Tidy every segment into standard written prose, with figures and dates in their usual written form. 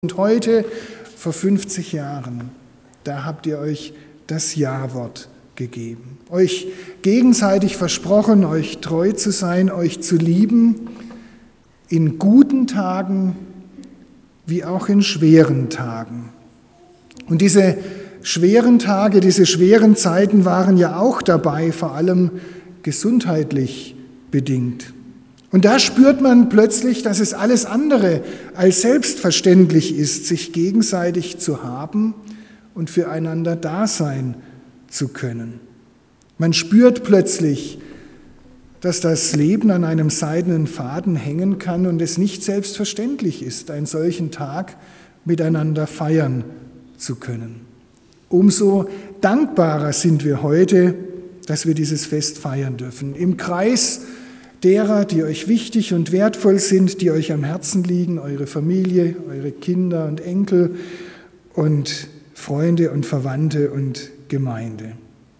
Und heute, vor 50 Jahren, da habt ihr euch das Ja-Wort gegeben. Euch gegenseitig versprochen, euch treu zu sein, euch zu lieben, in guten Tagen wie auch in schweren Tagen. Und diese schweren Tage, diese schweren Zeiten waren ja auch dabei, vor allem gesundheitlich bedingt. Und da spürt man plötzlich, dass es alles andere als selbstverständlich ist, sich gegenseitig zu haben und füreinander da sein zu können. Man spürt plötzlich, dass das Leben an einem seidenen Faden hängen kann und es nicht selbstverständlich ist, einen solchen Tag miteinander feiern zu können. Umso dankbarer sind wir heute, dass wir dieses Fest feiern dürfen. Im Kreis derer, die euch wichtig und wertvoll sind, die euch am Herzen liegen, eure Familie, eure Kinder und Enkel und Freunde und Verwandte und Gemeinde.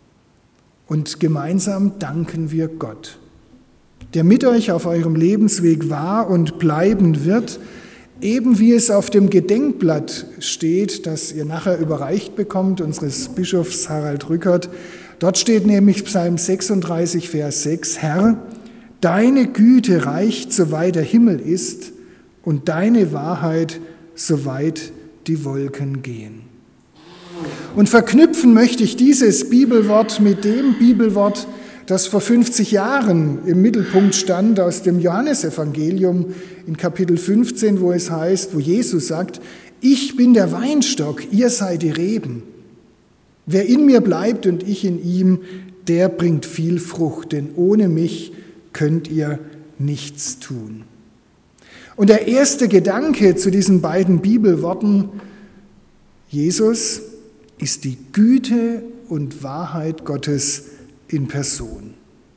Und gemeinsam danken wir Gott, der mit euch auf eurem Lebensweg war und bleiben wird, eben wie es auf dem Gedenkblatt steht, das ihr nachher überreicht bekommt, unseres Bischofs Harald Rückert. Dort steht nämlich Psalm 36, Vers 6, Herr, deine Güte reicht, soweit der Himmel ist, und deine Wahrheit, soweit die Wolken gehen. Und verknüpfen möchte ich dieses Bibelwort mit dem Bibelwort, das vor 50 Jahren im Mittelpunkt stand, aus dem Johannesevangelium in Kapitel 15, wo es heißt, wo Jesus sagt, ich bin der Weinstock, ihr seid die Reben. Wer in mir bleibt und ich in ihm, der bringt viel Frucht, denn ohne mich könnt ihr nichts tun. Und der erste Gedanke zu diesen beiden Bibelworten, Jesus ist die Güte und Wahrheit Gottes in Person.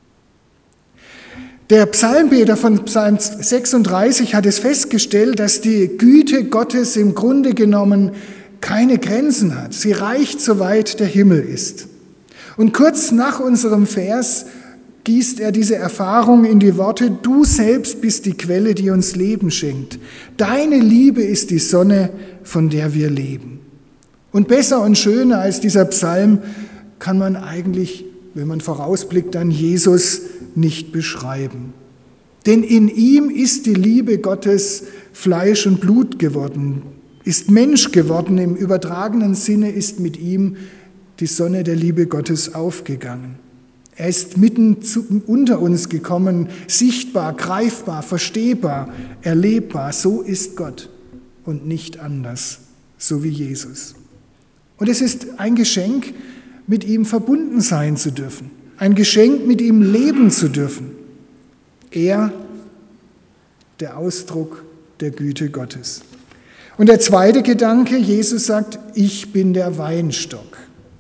Der Psalmbeter von Psalm 36 hat es festgestellt, dass die Güte Gottes im Grunde genommen keine Grenzen hat. Sie reicht, soweit der Himmel ist. Und kurz nach unserem Vers gießt er diese Erfahrung in die Worte, du selbst bist die Quelle, die uns Leben schenkt. Deine Liebe ist die Sonne, von der wir leben. Und besser und schöner als dieser Psalm kann man eigentlich, wenn man vorausblickt, dann Jesus nicht beschreiben. Denn in ihm ist die Liebe Gottes Fleisch und Blut geworden, ist Mensch geworden, im übertragenen Sinne ist mit ihm die Sonne der Liebe Gottes aufgegangen. Er ist mitten unter uns gekommen, sichtbar, greifbar, verstehbar, erlebbar. So ist Gott und nicht anders, so wie Jesus. Und es ist ein Geschenk, mit ihm verbunden sein zu dürfen, ein Geschenk, mit ihm leben zu dürfen. Er, der Ausdruck der Güte Gottes. Und der zweite Gedanke, Jesus sagt, ich bin der Weinstock.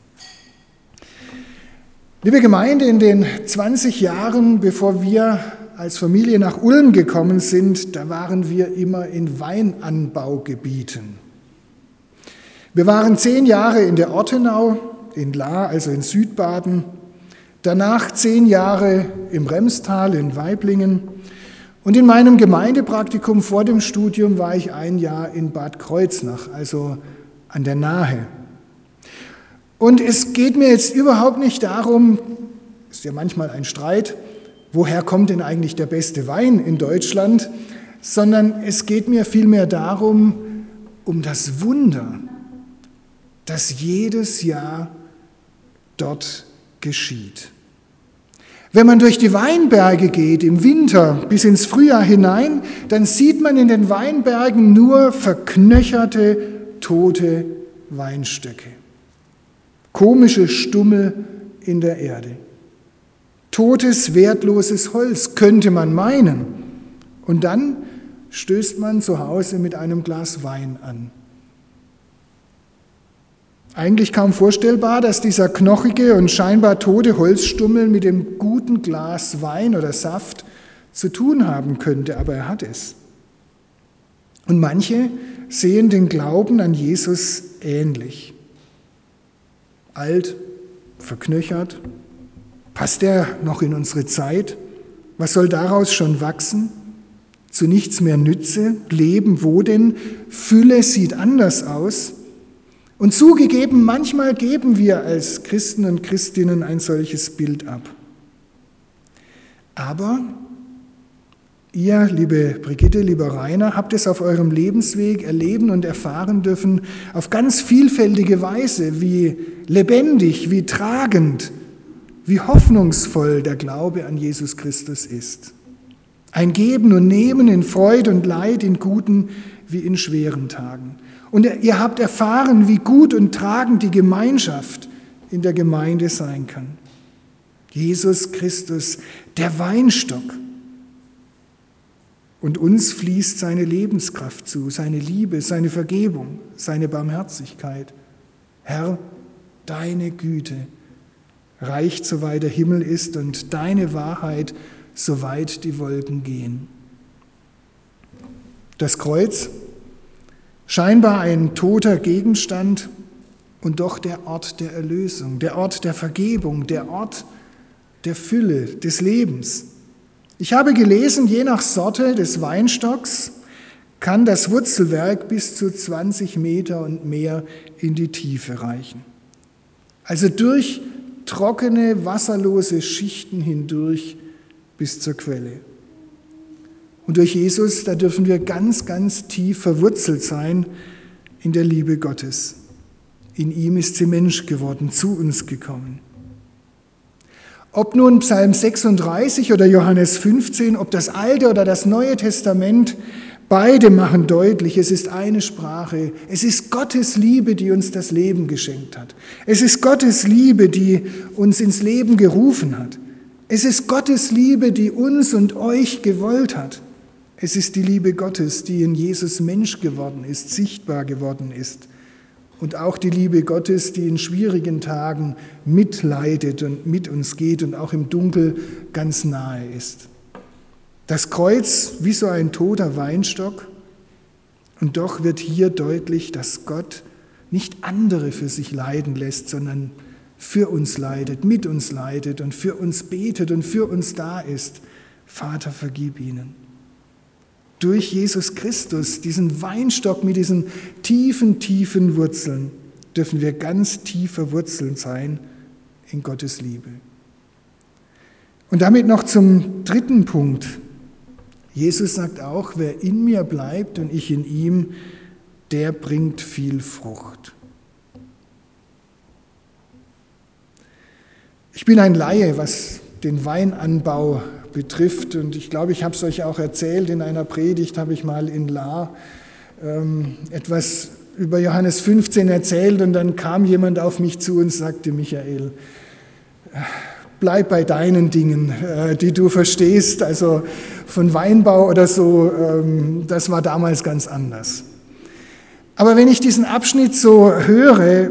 Liebe Gemeinde, in den 20 Jahren, bevor wir als Familie nach Ulm gekommen sind, da waren wir immer in Weinanbaugebieten. Wir waren 10 Jahre in der Ortenau, in Lahr, also in Südbaden, danach 10 Jahre im Remstal in Waiblingen und in meinem Gemeindepraktikum vor dem Studium war ich 1 Jahr in Bad Kreuznach, also an der Nahe. Und es geht mir jetzt überhaupt nicht darum, ist ja manchmal ein Streit, woher kommt denn eigentlich der beste Wein in Deutschland, sondern es geht mir vielmehr darum, um das Wunder, das jedes Jahr dort geschieht. Wenn man durch die Weinberge geht, im Winter bis ins Frühjahr hinein, dann sieht man in den Weinbergen nur verknöcherte, tote Weinstöcke. Komische Stummel in der Erde. Totes, wertloses Holz, könnte man meinen. Und dann stößt man zu Hause mit einem Glas Wein an. Eigentlich kaum vorstellbar, dass dieser knochige und scheinbar tote Holzstummel mit dem guten Glas Wein oder Saft zu tun haben könnte, aber er hat es. Und manche sehen den Glauben an Jesus ähnlich. Alt, verknöchert, passt er noch in unsere Zeit? Was soll daraus schon wachsen? zu nichts mehr nütze, Leben wo denn? Fülle sieht anders aus. Und zugegeben, manchmal geben wir als Christen und Christinnen ein solches Bild ab. Aber ihr, liebe Brigitte, lieber Rainer, habt es auf eurem Lebensweg erleben und erfahren dürfen, auf ganz vielfältige Weise, wie lebendig, wie tragend, wie hoffnungsvoll der Glaube an Jesus Christus ist. Ein Geben und Nehmen in Freude und Leid, in guten wie in schweren Tagen. Und ihr habt erfahren, wie gut und tragend die Gemeinschaft in der Gemeinde sein kann. Jesus Christus, der Weinstock. Und uns fließt seine Lebenskraft zu, seine Liebe, seine Vergebung, seine Barmherzigkeit. Herr, deine Güte reicht, soweit der Himmel ist, und deine Wahrheit, soweit die Wolken gehen. Das Kreuz, scheinbar ein toter Gegenstand und doch der Ort der Erlösung, der Ort der Vergebung, der Ort der Fülle, des Lebens. Ich habe gelesen, je nach Sorte des Weinstocks kann das Wurzelwerk bis zu 20 Meter und mehr in die Tiefe reichen. Also durch trockene, wasserlose Schichten hindurch bis zur Quelle. Und durch Jesus, da dürfen wir ganz, ganz tief verwurzelt sein in der Liebe Gottes. In ihm ist sie Mensch geworden, zu uns gekommen. Ob nun Psalm 36 oder Johannes 15, ob das Alte oder das Neue Testament, beide machen deutlich, es ist eine Sprache. Es ist Gottes Liebe, die uns das Leben geschenkt hat. Es ist Gottes Liebe, die uns ins Leben gerufen hat. Es ist Gottes Liebe, die uns und euch gewollt hat. Es ist die Liebe Gottes, die in Jesus Mensch geworden ist, sichtbar geworden ist. Und auch die Liebe Gottes, die in schwierigen Tagen mitleidet und mit uns geht und auch im Dunkel ganz nahe ist. Das Kreuz wie so ein toter Weinstock. Und doch wird hier deutlich, dass Gott nicht andere für sich leiden lässt, sondern für uns leidet, mit uns leidet und für uns betet und für uns da ist. Vater, vergib ihnen. Durch Jesus Christus, diesen Weinstock mit diesen tiefen, tiefen Wurzeln, dürfen wir ganz tief verwurzelt sein in Gottes Liebe. Und damit noch zum dritten Punkt. Jesus sagt auch, wer in mir bleibt und ich in ihm, der bringt viel Frucht. Ich bin ein Laie, was den Weinanbau betrifft, und ich glaube, ich habe es euch auch erzählt, in einer Predigt habe ich mal in Lahr etwas über Johannes 15 erzählt, und dann kam jemand auf mich zu und sagte, Michael, bleib bei deinen Dingen, die du verstehst, also von Weinbau oder so, das war damals ganz anders. Aber wenn ich diesen Abschnitt so höre,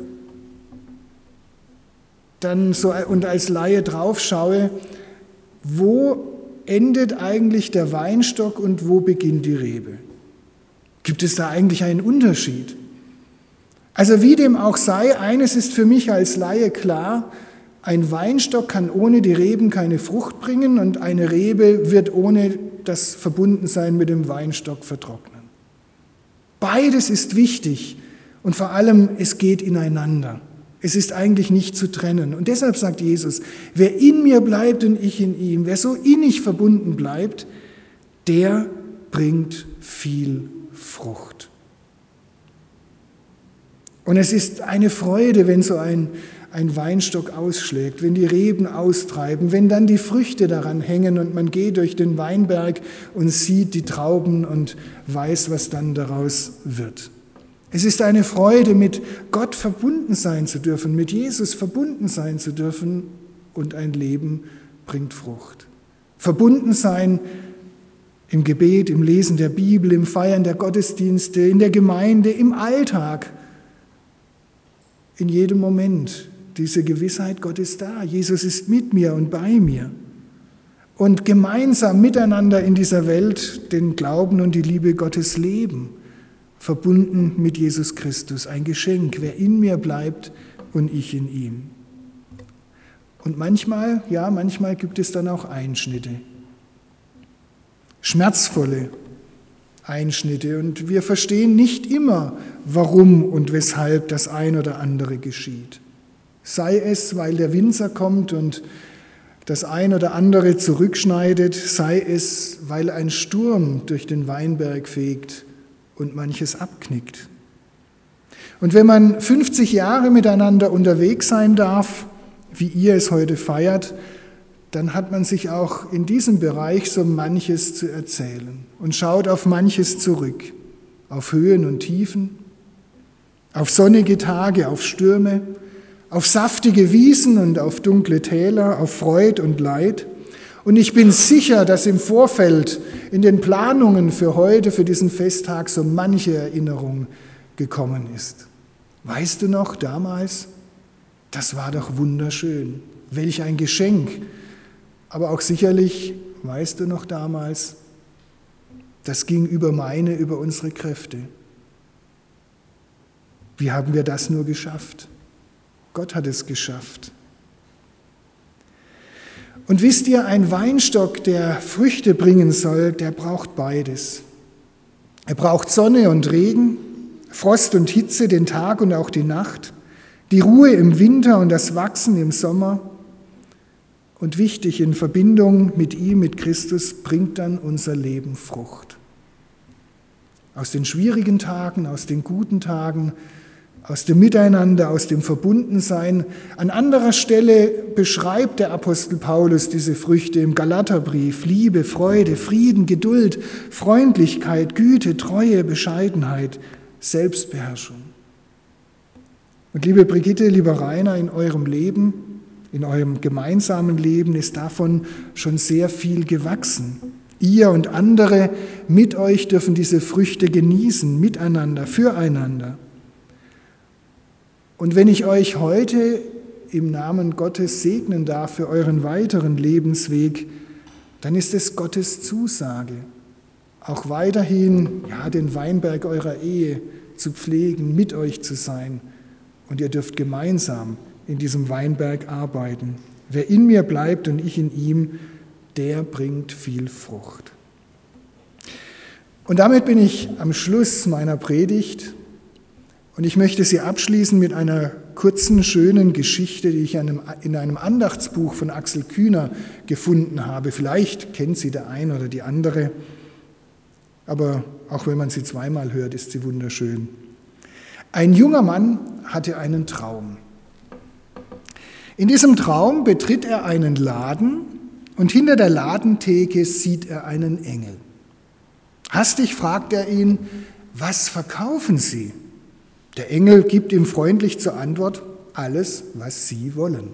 dann so und als Laie drauf schaue, wo endet eigentlich der Weinstock und wo beginnt die Rebe? Gibt es da eigentlich einen Unterschied? Also wie dem auch sei, eines ist für mich als Laie klar, ein Weinstock kann ohne die Reben keine Frucht bringen und eine Rebe wird ohne das Verbundensein mit dem Weinstock vertrocknen. Beides ist wichtig und vor allem, es geht ineinander. Es ist eigentlich nicht zu trennen. Und deshalb sagt Jesus, wer in mir bleibt und ich in ihm, wer so innig verbunden bleibt, der bringt viel Frucht. Und es ist eine Freude, wenn so ein Weinstock ausschlägt, wenn die Reben austreiben, wenn dann die Früchte daran hängen und man geht durch den Weinberg und sieht die Trauben und weiß, was dann daraus wird. Es ist eine Freude, mit Gott verbunden sein zu dürfen, mit Jesus verbunden sein zu dürfen, und ein Leben bringt Frucht. Verbunden sein im Gebet, im Lesen der Bibel, im Feiern der Gottesdienste, in der Gemeinde, im Alltag, in jedem Moment. Diese Gewissheit, Gott ist da, Jesus ist mit mir und bei mir. Und gemeinsam miteinander in dieser Welt den Glauben und die Liebe Gottes leben. Verbunden mit Jesus Christus, ein Geschenk, wer in mir bleibt und ich in ihm. Und manchmal gibt es dann auch Einschnitte. schmerzvolle Einschnitte und wir verstehen nicht immer, warum und weshalb das ein oder andere geschieht. Sei es, weil der Winzer kommt und das ein oder andere zurückschneidet, sei es, weil ein Sturm durch den Weinberg fegt und manches abknickt. Und wenn man 50 Jahre miteinander unterwegs sein darf, wie ihr es heute feiert, dann hat man sich auch in diesem Bereich so manches zu erzählen und schaut auf manches zurück, auf Höhen und Tiefen, auf sonnige Tage, auf Stürme, auf saftige Wiesen und auf dunkle Täler, auf Freud und Leid. Und ich bin sicher, dass im Vorfeld, in den Planungen für heute, für diesen Festtag, so manche Erinnerung gekommen ist. Weißt du noch damals? Das war doch wunderschön. Welch ein Geschenk. Aber auch sicherlich, weißt du noch damals, das ging über unsere Kräfte. Wie haben wir das nur geschafft? Gott hat es geschafft. Und wisst ihr, ein Weinstock, der Früchte bringen soll, der braucht beides. Er braucht Sonne und Regen, Frost und Hitze, den Tag und auch die Nacht, die Ruhe im Winter und das Wachsen im Sommer. Und wichtig, in Verbindung mit ihm, mit Christus, bringt dann unser Leben Frucht. Aus den schwierigen Tagen, aus den guten Tagen, aus dem Miteinander, aus dem Verbundensein. An anderer Stelle beschreibt der Apostel Paulus diese Früchte im Galaterbrief: Liebe, Freude, Frieden, Geduld, Freundlichkeit, Güte, Treue, Bescheidenheit, Selbstbeherrschung. Und liebe Brigitte, lieber Rainer, in eurem Leben, in eurem gemeinsamen Leben ist davon schon sehr viel gewachsen. Ihr und andere mit euch dürfen diese Früchte genießen, miteinander, füreinander. Und wenn ich euch heute im Namen Gottes segnen darf für euren weiteren Lebensweg, dann ist es Gottes Zusage, auch weiterhin den Weinberg eurer Ehe zu pflegen, mit euch zu sein. Und ihr dürft gemeinsam in diesem Weinberg arbeiten. Wer in mir bleibt und ich in ihm, der bringt viel Frucht. Und damit bin ich am Schluss meiner Predigt und ich möchte sie abschließen mit einer kurzen, schönen Geschichte, die ich in einem Andachtsbuch von Axel Kühner gefunden habe. Vielleicht kennt sie der ein oder die andere, aber auch wenn man sie zweimal hört, ist sie wunderschön. Ein junger Mann hatte einen Traum. In diesem Traum betritt er einen Laden und hinter der Ladentheke sieht er einen Engel. Hastig fragt er ihn: Was verkaufen Sie? Der Engel gibt ihm freundlich zur Antwort: Alles, was Sie wollen.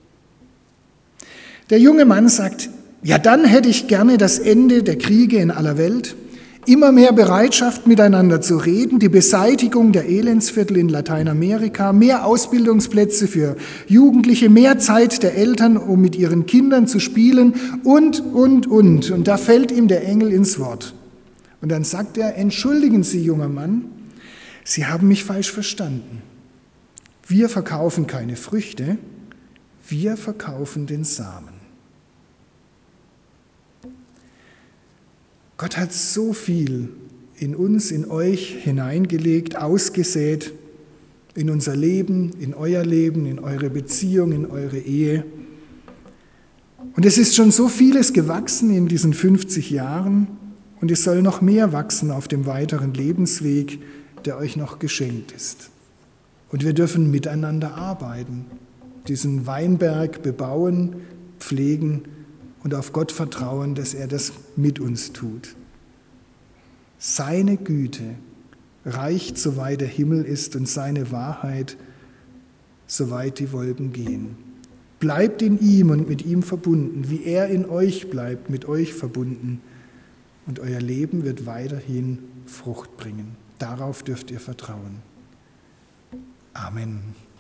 Der junge Mann sagt: Ja, dann hätte ich gerne das Ende der Kriege in aller Welt, immer mehr Bereitschaft, miteinander zu reden, die Beseitigung der Elendsviertel in Lateinamerika, mehr Ausbildungsplätze für Jugendliche, mehr Zeit der Eltern, um mit ihren Kindern zu spielen und. Und da fällt ihm der Engel ins Wort. Und dann sagt er: Entschuldigen Sie, junger Mann, Sie haben mich falsch verstanden. Wir verkaufen keine Früchte, wir verkaufen den Samen. Gott hat so viel in uns, in euch hineingelegt, ausgesät, in unser Leben, in euer Leben, in eure Beziehung, in eure Ehe. Und es ist schon so vieles gewachsen in diesen 50 Jahren und es soll noch mehr wachsen auf dem weiteren Lebensweg, der euch noch geschenkt ist. Und wir dürfen miteinander arbeiten, diesen Weinberg bebauen, pflegen und auf Gott vertrauen, dass er das mit uns tut. Seine Güte reicht, soweit der Himmel ist, und seine Wahrheit, soweit die Wolken gehen. Bleibt in ihm und mit ihm verbunden, wie er in euch bleibt, mit euch verbunden. Und euer Leben wird weiterhin Frucht bringen. Darauf dürft ihr vertrauen. Amen.